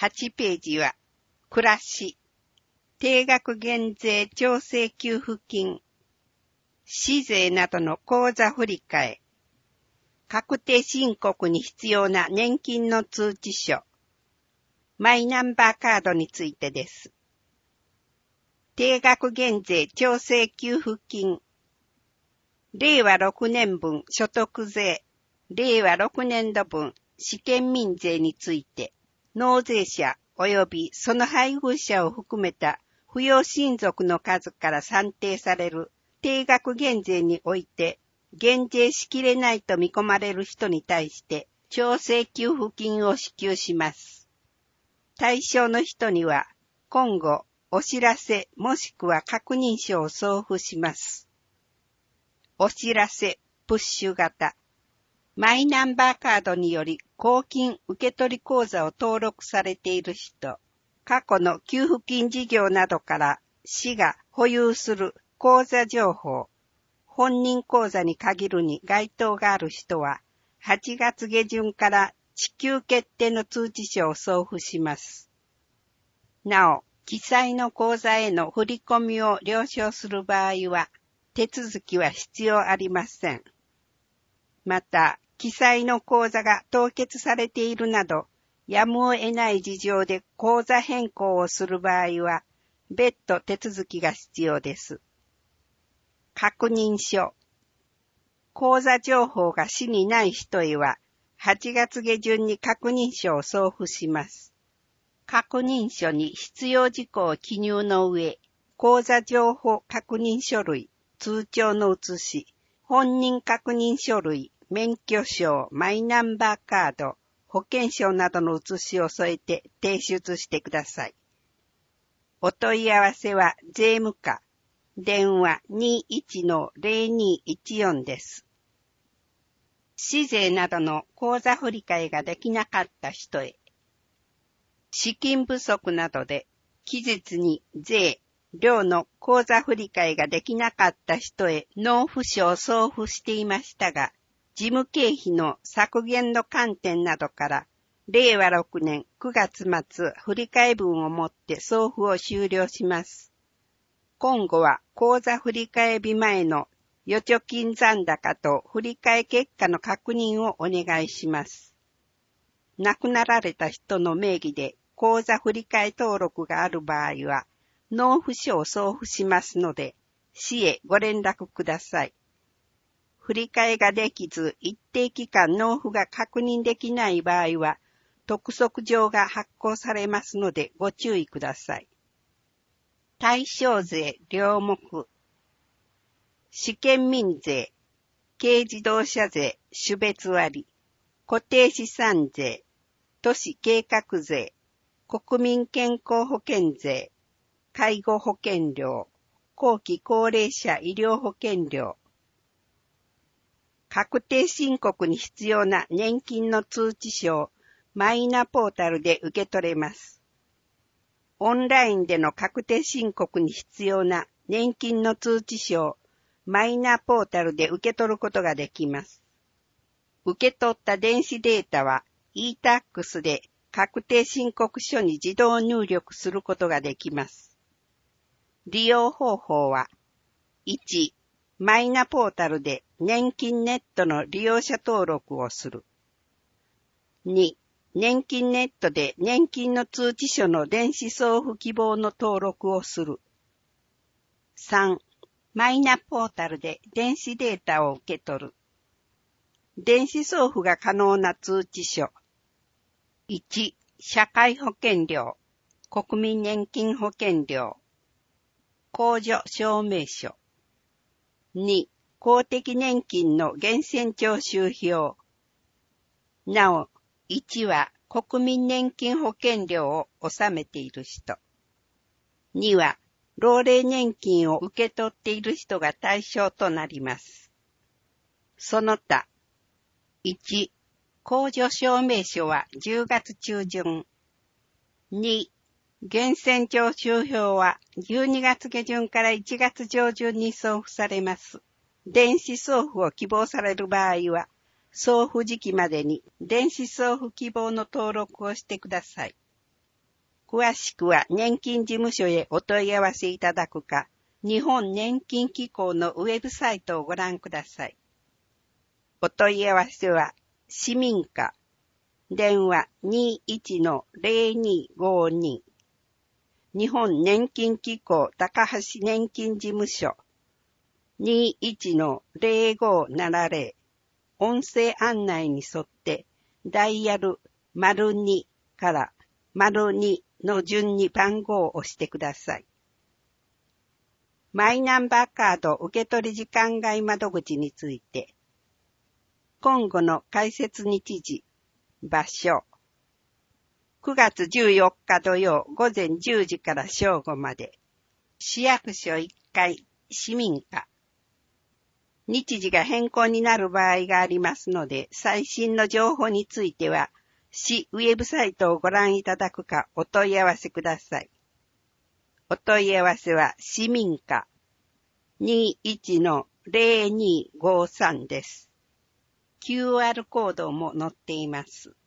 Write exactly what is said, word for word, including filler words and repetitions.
はちページは、暮らし、定額減税調整給付金、市税などの口座振替え、確定申告に必要な年金の通知書、マイナンバーカードについてです。定額減税調整給付金、れいわろくねん分所得税、れいわろくねん度分試験民税について、納税者及びその配偶者を含めた扶養親族の数から算定される定額減税において、減税しきれないと見込まれる人に対して調整給付金を支給します。対象の人には今後お知らせもしくは確認書を送付します。お知らせプッシュ型、マイナンバーカードにより公金受取口座を登録されている人、過去の給付金事業などから市が保有する口座情報、本人口座に限るに該当がある人は、はちがつ下旬から支給決定の通知書を送付します。なお、記載の口座への振り込みを了承する場合は、手続きは必要ありません。また、記載の口座が凍結されているなど、やむを得ない事情で口座変更をする場合は、別途手続きが必要です。確認書。口座情報が市にない人へは、はちがつ下旬に確認書を送付します。確認書に必要事項を記入の上、口座情報確認書類、通帳の写し、本人確認書類、免許証、マイナンバーカード、保険証などの写しを添えて提出してください。お問い合わせは税務課、電話 にいちのぜろにいちよん です。市税などの口座振替えができなかった人へ、資金不足などで期日に税、料の口座振替えができなかった人へ納付書を送付していましたが、事務経費の削減の観点などから、れいわろくねんくがつ末振替分をもって送付を終了します。今後は口座振替日前の預貯金残高と振替結果の確認をお願いします。亡くなられた人の名義で口座振替登録がある場合は、納付書を送付しますので、市へご連絡ください。振り替えができず、一定期間納付が確認できない場合は、督促状が発行されますのでご注意ください。対象税両目、試験民税、軽自動車税種別割、固定資産税、都市計画税、国民健康保険税、介護保険料、後期高齢者医療保険料、確定申告に必要な年金の通知書をマイナポータルで受け取れます。オンラインでの確定申告に必要な年金の通知書をマイナポータルで受け取ることができます。受け取った電子データは イータックス で確定申告書に自動入力することができます。利用方法は、いち、マイナポータルで年金ネットの利用者登録をする。に、年金ネットで年金の通知書の電子送付希望の登録をする。さん、マイナポータルで電子データを受け取る。電子送付が可能な通知書。いち、社会保険料、国民年金保険料、控除証明書。に、公的年金の源泉徴収票。なお、いちは国民年金保険料を納めている人。には、老齢年金を受け取っている人が対象となります。その他、いち、控除証明書はじゅうがつ中旬。に、源泉徴収票はじゅうにがつ下旬からいちがつ上旬に送付されます。電子送付を希望される場合は、送付時期までに電子送付希望の登録をしてください。 詳しくは年金事務所へお問い合わせいただくか、日本年金機構のウェブサイトをご覧ください。お問い合わせは、市民課、電話 にじゅういちのゼロにごに、日本年金機構高橋年金事務所 にじゅういちのゼロごななゼロ、音声案内に沿ってダイヤル ゼロに からゼロにの順に番号を押してください。マイナンバーカード受取時間外窓口について、今後の開設日時、場所、くがつじゅうよっか土曜午前じゅうじから正午まで、市役所いっかい市民課。日時が変更になる場合がありますので、最新の情報については、市ウェブサイトをご覧いただくかお問い合わせください。お問い合わせは市民課 にじゅういちのゼロにごさん です。キューアール コードも載っています。